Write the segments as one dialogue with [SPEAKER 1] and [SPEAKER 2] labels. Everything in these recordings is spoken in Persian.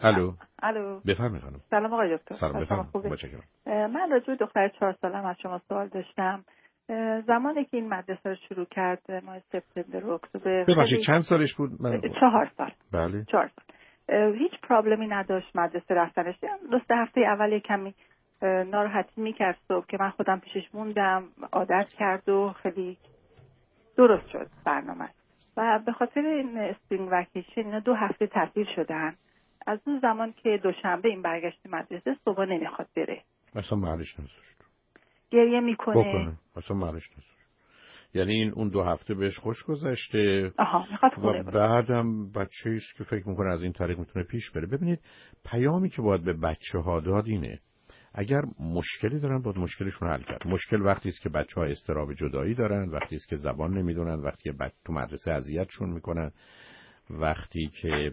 [SPEAKER 1] الو
[SPEAKER 2] بفرمایید خانم.
[SPEAKER 1] سلام آقای دکتر.
[SPEAKER 2] سلام بفرمایید. متشکرم.
[SPEAKER 1] من راجع به دختر 4 سالم از شما سوال داشتم. زمانی که این مدرسه رو شروع کرد ماه سپتامبر و اکتبر،
[SPEAKER 2] ببخشید چند سالش بود؟
[SPEAKER 1] 4 سال.
[SPEAKER 2] بله.
[SPEAKER 1] 4 سال. هیچ پرابلمی نداشت مدرسه رفتنش. درست هفته اول کمی ناراحتی میکرد صبح که من خودم پیشش موندم، عادت کرد و خیلی درست شد برنامه. و به خاطر این اسپرینگ وکیشن اینا 2 هفته تعطیل شدن. از اون زمان که دوشنبه این برگشت مدرسه صبح نمیخواد بره.
[SPEAKER 2] اصلا محلش نذاشت.
[SPEAKER 1] گریه میکنه.
[SPEAKER 2] اصلا محلش نذاشت. یعنی این اون 2 هفته بهش خوش گذشته.
[SPEAKER 1] میخواد خونه
[SPEAKER 2] بره. بعدم بچه‌ایش که فکر میکنه از این طریق میتونه پیش بره. ببینید پیامی که باید به بچه‌ها داد اینه. اگر مشکلی دارن باید مشکلشون حل کرد. مشکل وقتی است که بچه‌ها اضطراب جدایی دارن، وقتی است که زبان نمیدونن، وقتی که تو مدرسه اذیتشون میکنن، وقتی که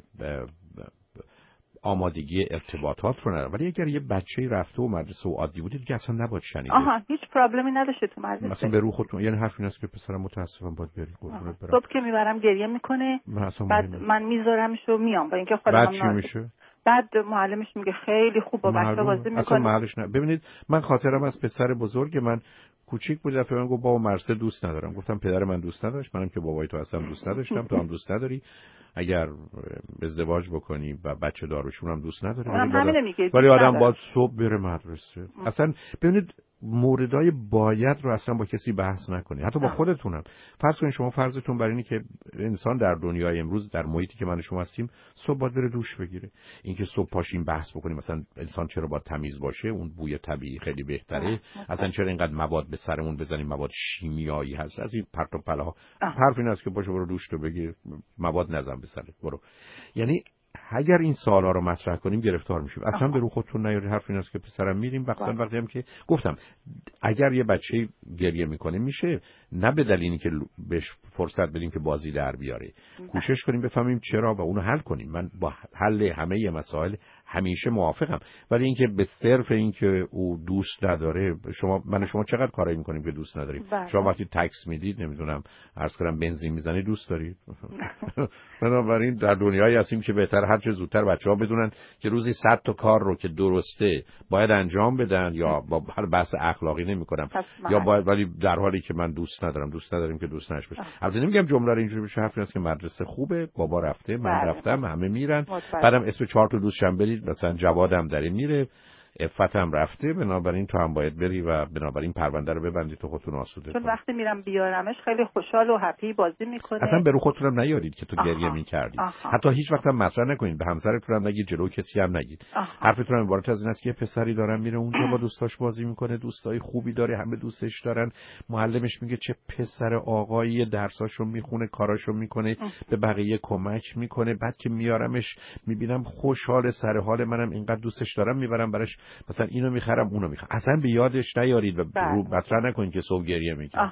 [SPEAKER 2] آمادگی ارتباطات رو نداره. ولی اگر یه بچه‌ای رفته و مدرسه و عادی بوده دیگه اصلا نباید شنیده.
[SPEAKER 1] هیچ پرابلمی نداشته تو مدرسه.
[SPEAKER 2] مثلا به رو خودتون، یعنی حرف این است که پسرم متاسفم باید بری قربونت برم.
[SPEAKER 1] صبح که میبرم گریه میکنه، بعد من میذارمش و میام با اینکه خودم
[SPEAKER 2] هم میشه.
[SPEAKER 1] بعد معلمش میگه خیلی خوب با بچه‌ها بازی میکنه.
[SPEAKER 2] اصلا محلش نه. ببینید من خاطرم از پسر بزرگ من کوچیک بود دفعه من گفت بابا مرسه دوست ندارم. گفتم پدر من دوست نداشت، منم که بابای تو هستم دوست نداشتم، تو هم دوست نداری. اگر ازدواج بکنی و بچه دار بشی اونم دوست نداری. ولی آدم باید صبح بره مدرسه. اصلا ببینید موردای باید رو اصلا با کسی بحث نکنید، حتی با خودتونم. فرض کنید شما فرضتون بر اینه که انسان در دنیای امروز در محیطی که من و شما هستیم صبح باید بره دوش بگیره. اینکه صبح پاشیم بحث بکنیم مثلا انسان چرا باید تمیز باشه، اون بوی طبیعی خیلی بهتره، اصلا چرا اینقدر مواد به سرمون بزنیم، مواد شیمیایی هست، از این پرت و پلاها. حرف این است که باشه برو دوش تو بگیر، مواد نزن به سرت برو. یعنی اگر این سوالا رو مطرح کنیم گرفتار میشیم. اصلا به رو خودتون نیارید. حرف این است که پسرم میریم وقتی هم که گفتم اگر یه بچه گریه میکنه میشه، نه به دلیلی که بهش فرصت بدیم که بازی در بیاره. کوشش کنیم بفهمیم چرا و اونو حل کنیم. من با حل همه مسائل همیشه موافقم، ولی اینکه به صرف اینکه او دوست نداره شما چقدر کارایی میکنیم که دوست نداریم. شما وقتی تکس میدید نمیدونم عرض کنم بنزین میزنی دوست دارید. بنابراین در دنیایی هستیم که بهتر هر چه زودتر بچه‌ها بدونن که روزی 100 تا کار رو که درسته باید انجام بدن، یا با هر بحث اخلاقی نمی‌کنم، یا باید، ولی در حالی که من دوست نداریم که دوست نشه. البته نمیگم جمله رو اینجوری بشه. حرف است که مدرسه خوبه، بابا رفته، من رفتم، همه میرن، بعدم اسم 4 تا دوستم برید، مثلا جوادم داره میره، عفتم رفته، بنابراین تو هم باید بری و بنابراین پرونده رو ببندید تو خودتون آسوده کنید.
[SPEAKER 1] چون وقتی میرم بیارمش خیلی خوشحال و هپی بازی میکنه.
[SPEAKER 2] اصلا به رو خودتون هم نیارید که تو گریه میکردید. حتی هیچ وقت هم مطرح نکنید، به همسرتون هم نگید، جلو کسی هم نگید. حرفتون هم عبارت از این است که یه پسری دارم میره اونجا با دوستاش بازی میکنه، دوستای خوبی داره، همه دوستش دارن، معلمش میگه چه پسر آقایی، درساشو میخونه، کاراشو میکنه، به بقیه کمک میکنه، بعد که میارمش میبینم خوشحال سر حال، منم اینقدر دوستش دارم میبرم براش مثلا اینو میخرم اونو میخرم. اصلا به یادش نیارید و رو مطرح نکنید که صبح گریه میکنه.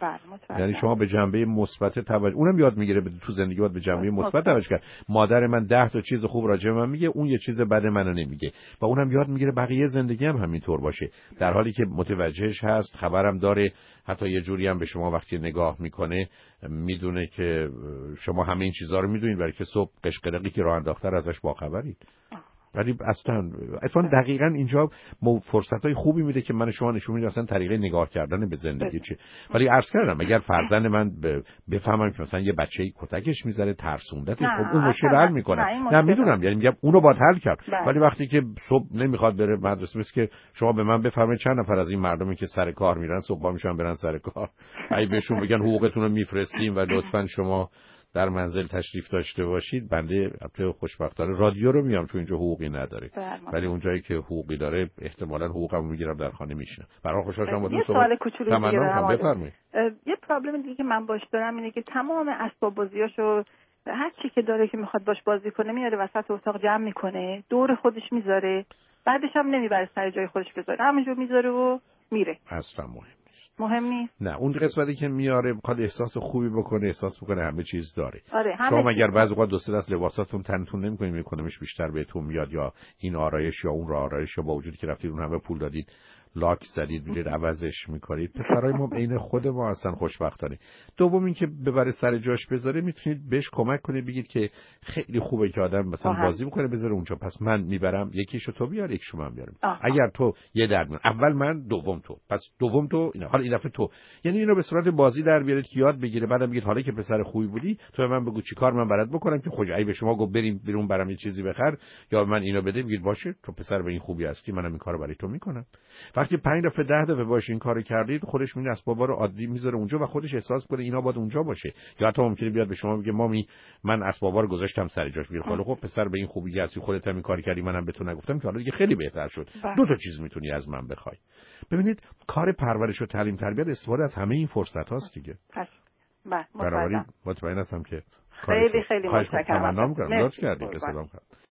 [SPEAKER 2] یعنی شما به جنبه مثبت توجه، اونم یاد میگیره تو زندگی باید به جنبه مثبت توجه کرد. مادر من 10 تا چیز خوب راجع به من میگه، اون یه چیز بد منو نمیگه، و اونم یاد میگیره بقیه زندگی هم همینطور باشه، در حالی که متوجهش هست، خبرم داره، حتی یه جوری هم به شما وقتی نگاه میکنه میدونه که شما همه این چیزا رو میدونید، ولی که صبح قشقرقی که راه انداخته ازش باخبرید. ولی اصلا دقیقاً اینجا فرصتای خوبی میده که من شما نشون میده اصلا طریقه نگاه کردن به زندگی چیه. ولی عرض کردم اگر فرزند من بفهمم که مثلا یه بچه‌ای کتکش میزنه، ترسوندتش، خب اون مشکل حل میکنه. نه میدونم، یعنی میگم اونو باید حل کرد. ولی وقتی که صبح نمیخواد بره مدرسه، مثل که شما به من بفرمایید چند نفر از این مردمی که سر کار میرن صبح میشن برن سر کار، اگه بهشون بگن حقوقتون رو میفرستیم و لطفاً شما در منزل تشریف داشته باشید، بنده البته خوشبختانه رادیو رو میام چون اینجا حقوقی نداره، ولی اونجایی که حقوقی داره احتمالاً حقوقمو میگیرم در خانه میشینم. برای خوشحال شدم با دوستان.
[SPEAKER 1] یه سوال کوچولو دیگه
[SPEAKER 2] بفرمایید.
[SPEAKER 1] یه پرابلم دیگه که من باش دارم اینه که تمام اسباب بازیاشو هر چی که داره که میخواد باش بازی کنه میاره وسط اتاق جمع میکنه، دور خودش میذاره، بعدش هم نمیبره سر جای خودش بذاره، همینجور میذاره و میره.
[SPEAKER 2] اصلا
[SPEAKER 1] مهم نیست.
[SPEAKER 2] نه، اون قسمتی که میاره میخواد احساس خوبی بکنه، احساس بکنه همه چیز داره.
[SPEAKER 1] شما
[SPEAKER 2] مگر بعضی وقت دو سه دست لباساتون تنتون نمیکنید میکنمش بیشتر بهتون میاد، یا این آرایش یا اون آرایش، یا با وجودی که رفتید اون همه پول دادید لاک زدید میرید عوضش میکنید. پسرای ما عین خود ما هستن خوشبختانه. دوم اینکه ببره سر جاش بذاره، میتونید بهش کمک کنید، بگید که خیلی خوبه که آدم مثلا بازی میکنه بذاره اونجا، پس من میبرم یکیشو تو بیار یکیشو من بیارم. اگر تو یه درمیون اول من دوم تو، پس دوم تو اینا، حالا این دفعه تو، یعنی اینو به صورت بازی در بیارید که یاد بگیره. بعدم بگید حالا که پسر خوبی بودی تو به من بگو چیکار من برات بکنم که خوش ای به شما گفت بریم بیرون برام یه چیزی بخر یا من اینو بده، بگید باشه تو پسر به این خوبی هستی منم این کارو برای تو میکنم. وقتی 5 دفعه 10 دفعه باشه این کارو کردید، خودش میره اسبابا رو عادی میذاره اونجا و خودش احساس کنه اینا باید اونجا باشه. یا حتی ممکنه بیاد به شما بگه مامی من اسبابا رو گذاشتم سر جاش. میگه خب پسر به این خوبی هستی، خودت هم این کار کردی منم به تو نگفتم که حالا دیگه خیلی بهتر شد. دو تا چیز میتونی از من بخوای. ببینید کار پرورش و تعلیم تربیت استفاده از همه این فرصت هاست دیگه. بنابراین مطمئن هستم که
[SPEAKER 1] خیلی متشکرم.
[SPEAKER 2] تمنا می‌کنم. لطف کردید.